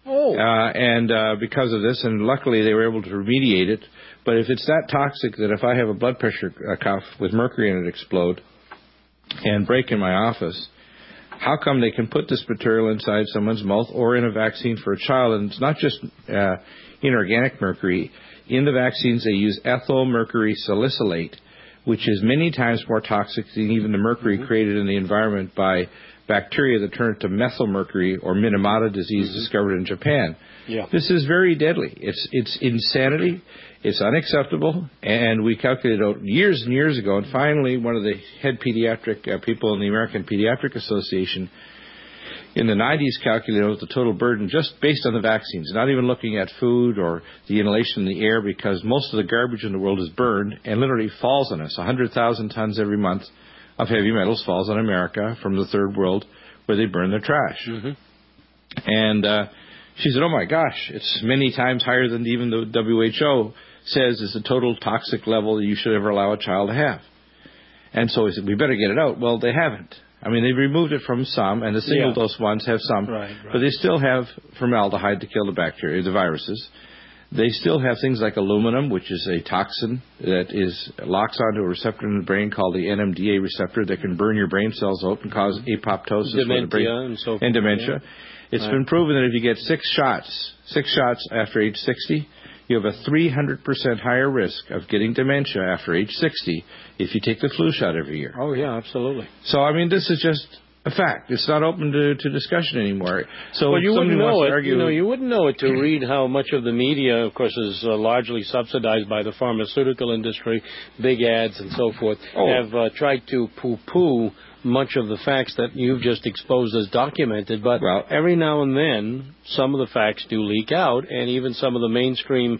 And because of this, and luckily they were able to remediate it. But if it's that toxic that if I have a blood pressure cuff with mercury in it explode and break in my office, how come they can put this material inside someone's mouth or in a vaccine for a child? And it's not just inorganic mercury. In the vaccines, they use ethyl mercury salicylate, which is many times more toxic than even the mercury created in the environment by bacteria that turn to methylmercury or Minamata disease discovered in Japan. Yeah. This is very deadly. It's insanity. It's unacceptable. And we calculated out years and years ago, and finally one of the head pediatric people in the American Pediatric Association in the 90s calculated out the total burden just based on the vaccines, not even looking at food or the inhalation in the air, because most of the garbage in the world is burned and literally falls on us. 100,000 tons every month of heavy metals falls on America from the third world where they burn their trash. And she said, oh my gosh, it's many times higher than even the WHO says is the total toxic level that you should ever allow a child to have. And so we said, we better get it out. Well, they haven't. I mean, they've removed it from some, and the single-dose ones have some, but they still have formaldehyde to kill the bacteria, the viruses. They still have things like aluminum, which is a toxin that locks onto a receptor in the brain called the NMDA receptor that can burn your brain cells out and cause apoptosis and dementia. Yeah. It's been proven that if you get six shots after age 60, you have a 300% higher risk of getting dementia after age 60 if you take the flu shot every year. Oh, yeah, absolutely. So, I mean, this is just a fact. It's not open to discussion anymore. So you wouldn't know it. You wouldn't know it to read how much of the media, of course, is largely subsidized by the pharmaceutical industry, big ads and so forth, have tried to poo-poo much of the facts that you've just exposed as documented. But every now and then, some of the facts do leak out, and even some of the mainstream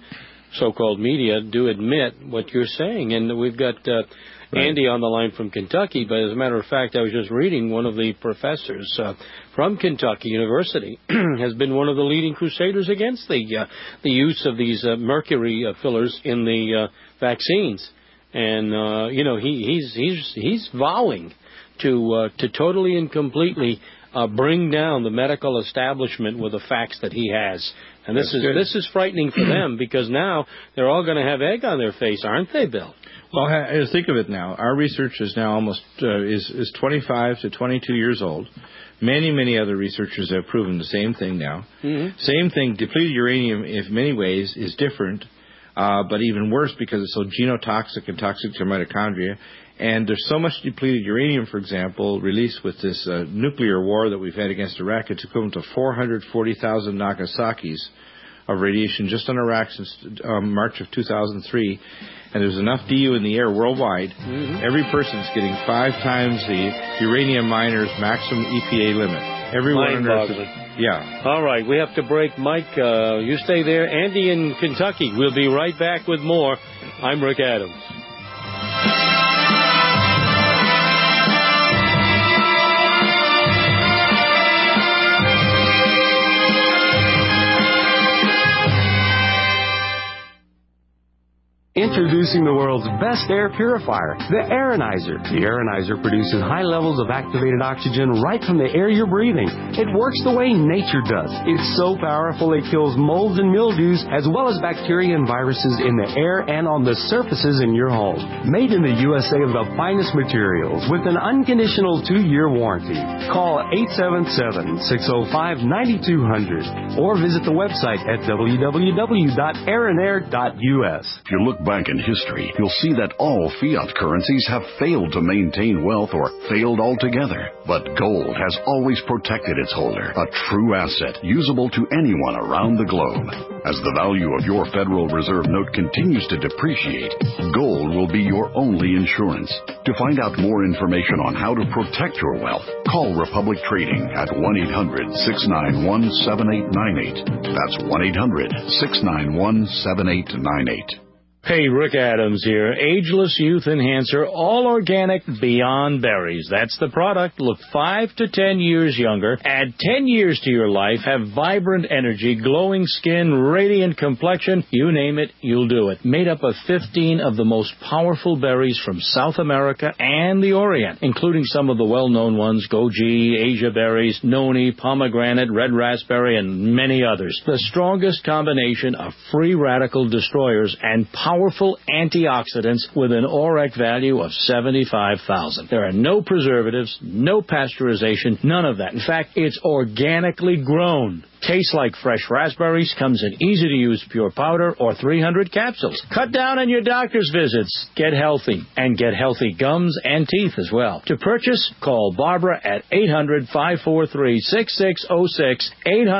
so-called media do admit what you're saying. And we've got Andy on the line from Kentucky, but as a matter of fact, I was just reading one of the professors from Kentucky University has been one of the leading crusaders against the use of these mercury fillers in the vaccines. And, he's vowing to totally and completely bring down the medical establishment with the facts that he has. And this is frightening for them, because now they're all going to have egg on their face, aren't they, Bill? Well, think of it now. Our research is now almost is 25 to 22 years old. Many other researchers have proven the same thing now. Mm-hmm. Same thing. Depleted uranium, in many ways, is different, but even worse because it's so genotoxic and toxic to mitochondria. And there's so much depleted uranium, for example, released with this nuclear war that we've had against Iraq. It's equivalent to 440,000 Nagasakis of radiation just on Iraq since March of 2003. And there's enough DU in the air worldwide. Mm-hmm. Every person's getting 5 times the uranium miner's maximum EPA limit. Everyone yeah. All right, we have to break. Mike, you stay there. Andy in Kentucky. We'll be right back with more. I'm Rick Adams. Introducing the world's best air purifier, the Aeronizer. The Aeronizer produces high levels of activated oxygen right from the air you're breathing. It works the way nature does. It's so powerful it kills molds and mildews, as well as bacteria and viruses in the air and on the surfaces in your home. Made in the USA of the finest materials with an unconditional 2-year warranty. Call 877-605-9200 or visit the website at www.aeronair.us. If you look back in history, you'll see that all fiat currencies have failed to maintain wealth or failed altogether. But gold has always protected its holder, a true asset usable to anyone around the globe. As the value of your Federal Reserve note continues to depreciate, gold will be your only insurance. To find out more information on how to protect your wealth, call Republic Trading at 1-800-691-7898. That's 1-800-691-7898. Hey, Rick Adams here. Ageless Youth Enhancer, all organic, beyond berries. That's the product. Look 5 to 10 years younger. Add 10 years to your life. Have vibrant energy, glowing skin, radiant complexion. You name it, you'll do it. Made up of 15 of the most powerful berries from South America and the Orient, including some of the well-known ones, goji, Asia berries, noni, pomegranate, red raspberry, and many others. The strongest combination of free radical destroyers and powerful antioxidants with an ORAC value of 75,000. There are no preservatives, no pasteurization, none of that. In fact, it's organically grown. Tastes like fresh raspberries, comes in easy-to-use pure powder or 300 capsules. Cut down on your doctor's visits. Get healthy, and get healthy gums and teeth as well. To purchase, call Barbara at 800-543-6606,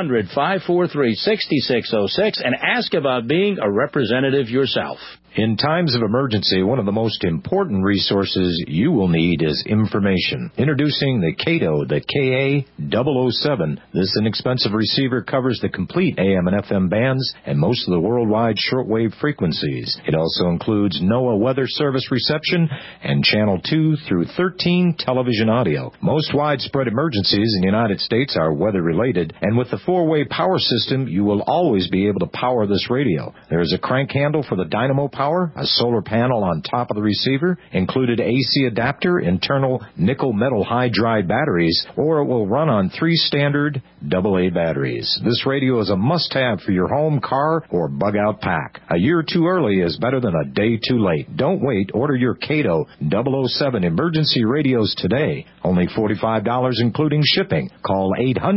800-543-6606, and ask about being a representative yourself. In times of emergency, one of the most important resources you will need is information. Introducing the Kato, the KA-007. This inexpensive receiver covers the complete AM and FM bands and most of the worldwide shortwave frequencies. It also includes NOAA Weather Service reception and Channel 2 through 13 television audio. Most widespread emergencies in the United States are weather-related, and with the 4-way power system, you will always be able to power this radio. There is a crank handle for the dynamo power, a solar panel on top of the receiver, included AC adapter, internal nickel metal hydride batteries, or it will run on 3 standard AA batteries. This radio is a must-have for your home, car, or bug-out pack. A year too early is better than a day too late. Don't wait. Order your Kato 007 emergency radios today. Only $45 including shipping. Call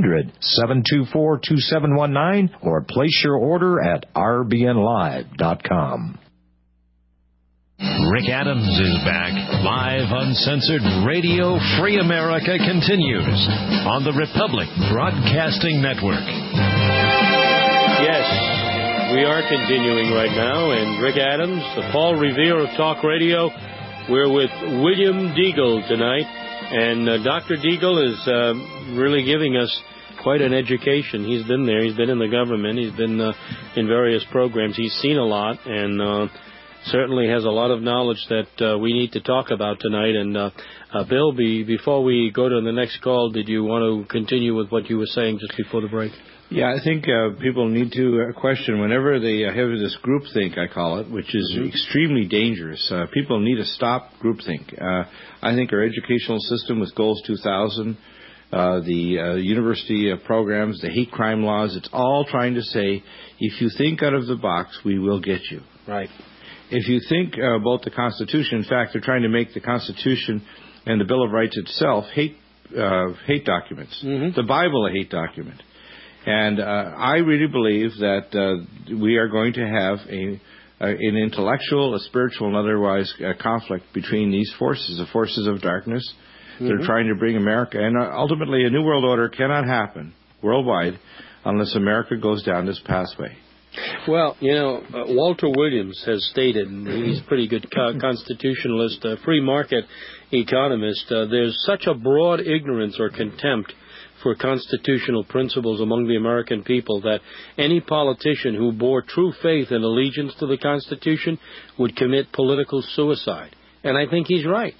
800-724-2719 or place your order at rbnlive.com. Rick Adams is back. Live, uncensored Radio Free America continues on the Republic Broadcasting Network. Yes, we are continuing right now. And Rick Adams, the Paul Revere of Talk Radio, we're with William Deagle tonight. And Dr. Deagle is really giving us quite an education. He's been there. He's been in the government. He's been in various programs. He's seen a lot, and certainly has a lot of knowledge that we need to talk about tonight. And Bill, before we go to the next call, did you want to continue with what you were saying just before the break? Yeah, I think people need to question whenever they have this groupthink, I call it, which is extremely dangerous. People need to stop groupthink. I think our educational system with Goals 2000, the university programs, the hate crime laws, it's all trying to say, if you think out of the box, we will get you. Right. If you think about the Constitution, in fact, they're trying to make the Constitution and the Bill of Rights itself hate documents. The Bible a hate document. And I really believe that we are going to have an intellectual, a spiritual, and otherwise conflict between these forces, the forces of darkness that are trying to bring America. And ultimately, a new world order cannot happen worldwide unless America goes down this pathway. Well, Walter Williams has stated, and he's a pretty good constitutionalist, free market economist, there's such a broad ignorance or contempt for constitutional principles among the American people that any politician who bore true faith and allegiance to the Constitution would commit political suicide. And I think he's right.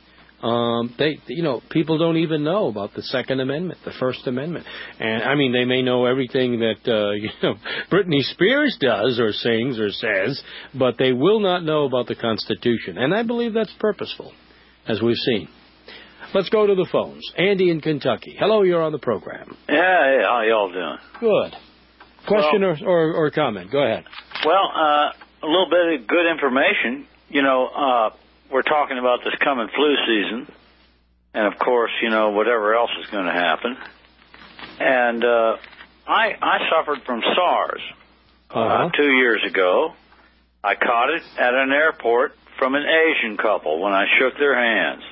People don't even know about the Second Amendment, the First Amendment. And, I mean, they may know everything that, Britney Spears does or sings or says, but they will not know about the Constitution. And I believe that's purposeful, as we've seen. Let's go to the phones. Andy in Kentucky. Hello, you're on the program. Yeah, how y'all doing? Good. Question or comment? Go ahead. Well, a little bit of good information. We're talking about this coming flu season, and of course, whatever else is going to happen. And I suffered from SARS 2 years ago. I caught it at an airport from an Asian couple when I shook their hands.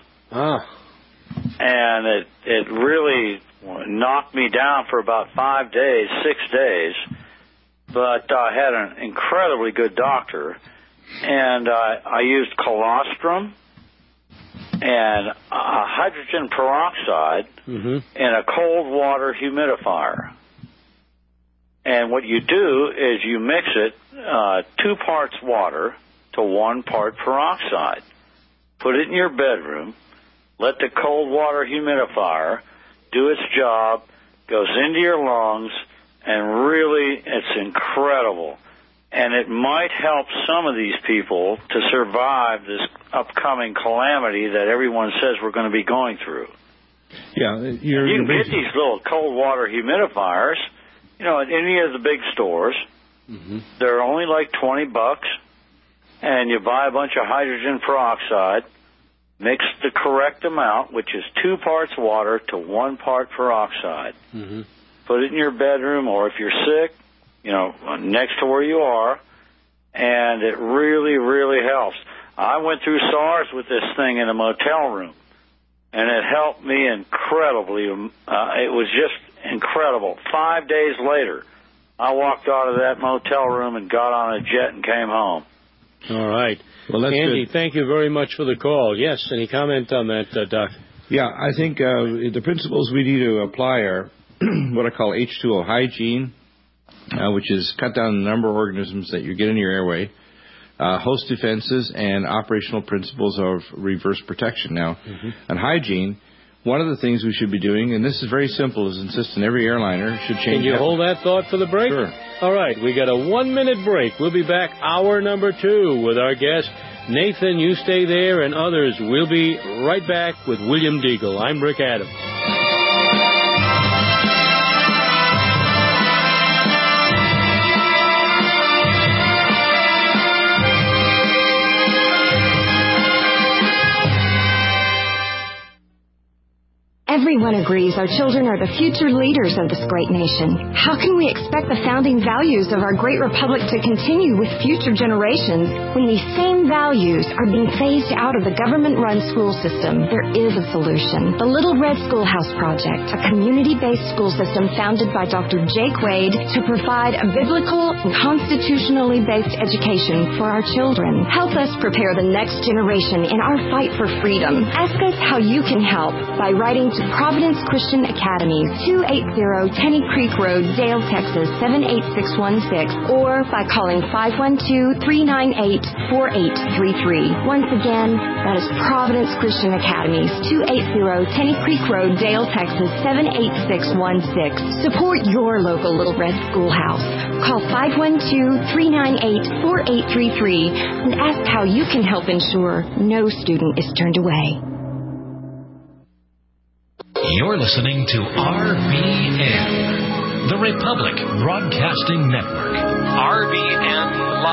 And it really knocked me down for about 6 days. But I had an incredibly good doctor, and I used colostrum and hydrogen peroxide in a cold water humidifier. And what you do is you mix it 2 parts water to 1 part peroxide. Put it in your bedroom. Let the cold water humidifier do its job, goes into your lungs, and really, it's incredible. And it might help some of these people to survive this upcoming calamity that everyone says we're going to be going through. Yeah, you can get these little cold water humidifiers, at any of the big stores. They're only like $20, and you buy a bunch of hydrogen peroxide. Mix the correct amount, which is 2 parts water to 1 part peroxide. Put it in your bedroom, or if you're sick, next to where you are, and it really, really helps. I went through SARS with this thing in a motel room, and it helped me incredibly. It was just incredible. 5 days later, I walked out of that motel room and got on a jet and came home. All right. Well, that's Andy, good. Thank you very much for the call. Yes, any comment on that, Doc? Yeah, I think the principles we need to apply are what I call H2O hygiene, which is cut down the number of organisms that you get in your airway, host defenses, and operational principles of reverse protection. Now, on hygiene, one of the things we should be doing, and this is very simple, is insist on every airliner should change. Can you hold that thought for the break? Sure. All right, we got a 1-minute break. We'll be back hour number 2 with our guest, Nathan. You stay there, and others. We'll be right back with William Deagle. I'm Rick Adams. Everyone agrees our children are the future leaders of this great nation. How can we expect the founding values of our great republic to continue with future generations when these same values are being phased out of the government-run school system? There is a solution. The Little Red Schoolhouse Project, a community-based school system founded by Dr. Jake Wade to provide a biblical and constitutionally based education for our children. Help us prepare the next generation in our fight for freedom. Ask us how you can help by writing to Providence Christian Academies, 280 Tenny Creek Road, Dale, Texas, 78616, or by calling 512-398-4833. Once again, that is Providence Christian Academies, 280 Tenny Creek Road, Dale, Texas, 78616. Support your local Little Red Schoolhouse. Call 512-398-4833 and ask how you can help ensure no student is turned away. You're listening to RBN, the Republic Broadcasting Network. RBN